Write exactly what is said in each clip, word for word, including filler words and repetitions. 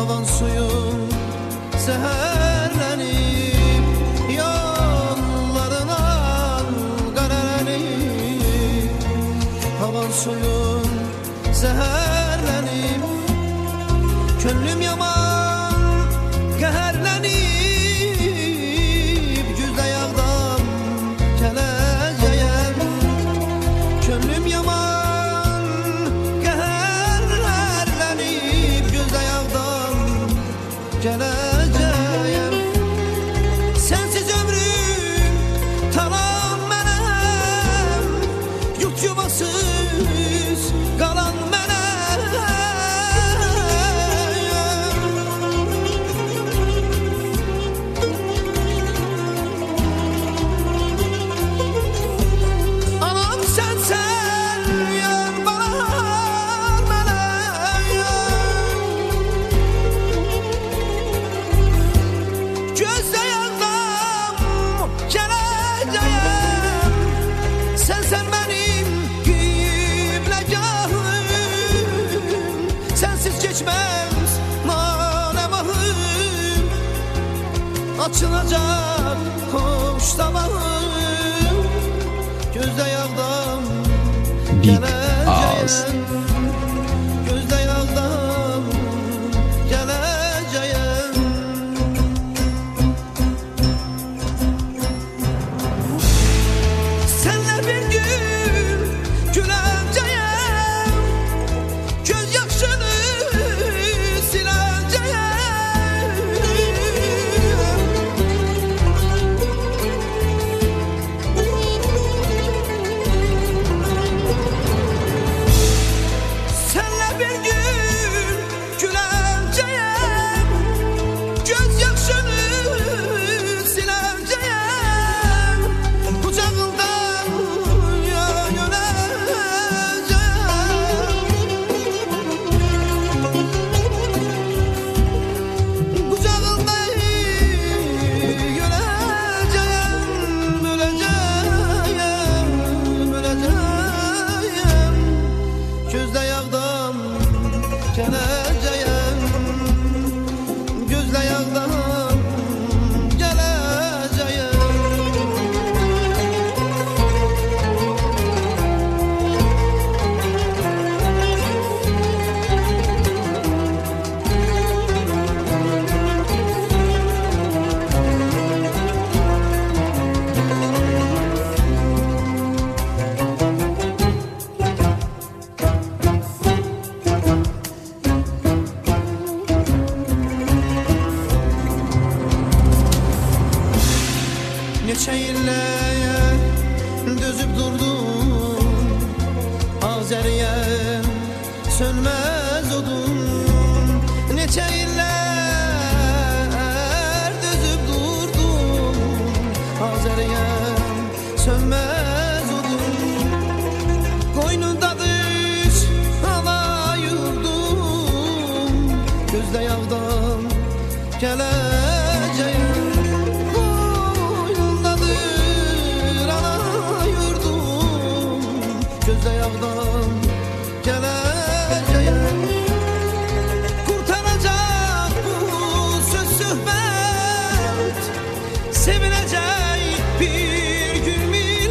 Havan suyun seherlenip yollarından karelenip, havan suyun seherlenip, könlüm yaman keherlenip, güzde yağdan geleceğim. Könlüm yaman keherlenip, güzde yağdan geleceğim. Sensiz ömrüm talan menem, yurt yuvasız kalan menem. Anam sensen yar balan menem, gözde yandım geleceğim. Sen sen benim kıblegahım, sensiz geçmez manemahım. Açılacak hoş sabahım, gözde yağdım Deep Ağız. geleceğim. Gözde yağdım geleceğim. Senle bir gün güleceğim, göz yaşını sileceğim. Senle bir gün güleceğim, göz yaşını sileceğim. Kucağından yöneleceğim. Kucağından yöneleceğim. Öleceğim, öleceğim. Gözde yağdan geleceğim. Gözde yağdan geleceğim. Neçə illəyə dözüb durdum, Azəriyəm sönməz odum. Neçə illər dözüb durdum, Azəriyəm sönməz odum. Qoynundadır hava yurdum, gözdə yağdan gələcəyim. Gözde yağdan geleceğim. Kurtaracak bu söz söhbet, sevilecek bir gün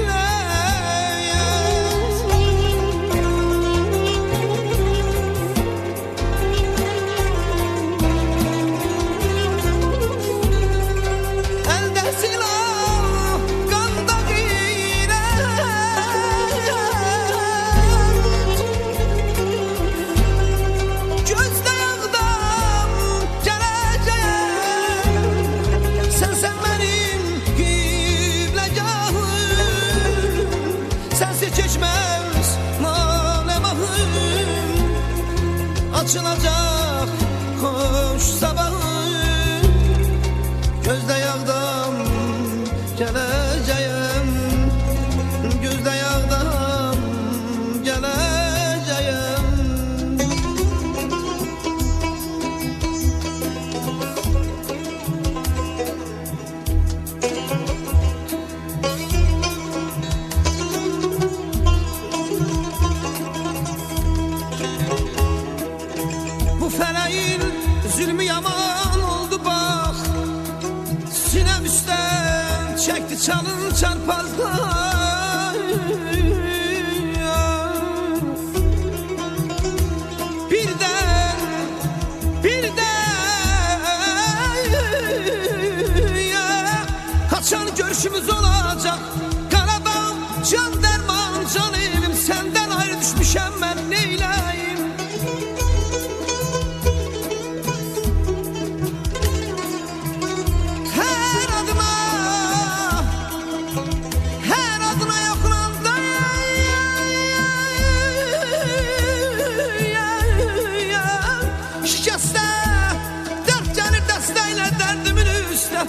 millet. Elde silah, kanda giyret, gözde yağdan geleceğim. Sen sen benim kıblegahım, sensiz geçmez manemahım. Açılacak hoş sabahım, gözde yağdan geleceğim. Gözde yağdan geleceğim. Zülmü yaman oldu bak, sinem üstten çekti çalın çarpazlar. Birden, birden ya, kaçan görüşümüz olacak. Karadağım, can derman, can evim, senden ayrı düşmüşem ben neyleyim? Her adıma, her adına yoklanda şikeste, dert gelir desteyle derdimin üstüne.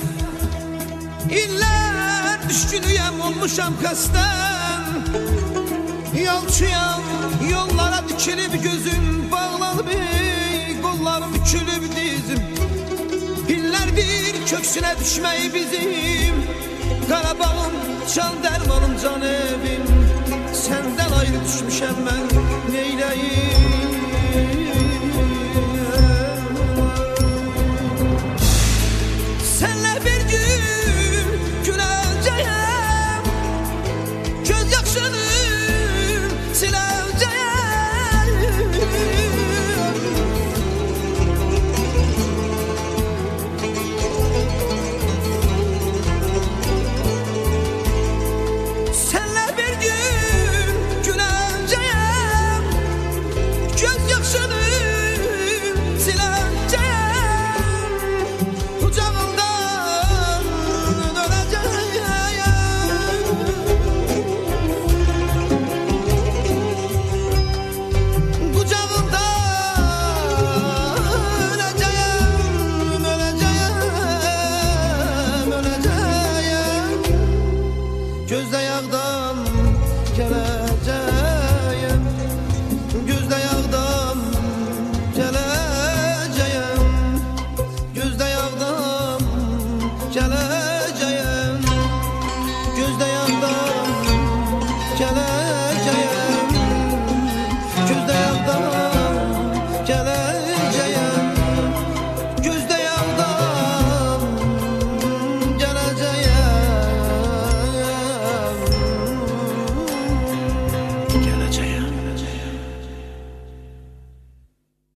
İller düşkünüyem olmuşam kasten. Yalçıyam yollara dikilip gözüm bağlanıp, kollarım bükülüp dizim. İllerdir köksüne düşmeyi bizim. Qarabağım, can dermanım, can evim, senden ayrı düşmüşem ben neyleyim? Senle bir gün güleceğim, göz yaşını sileceğim. Senle bir gün güleceğim, göz yaşını sileceğim. Kucağından döneceğim, kucağından öleceğim, öleceğim, öleceğim. Gözde yağdan geleceğim, gözde yağdan geleceğim, gözde yağdan geleceğim, gözde yağdan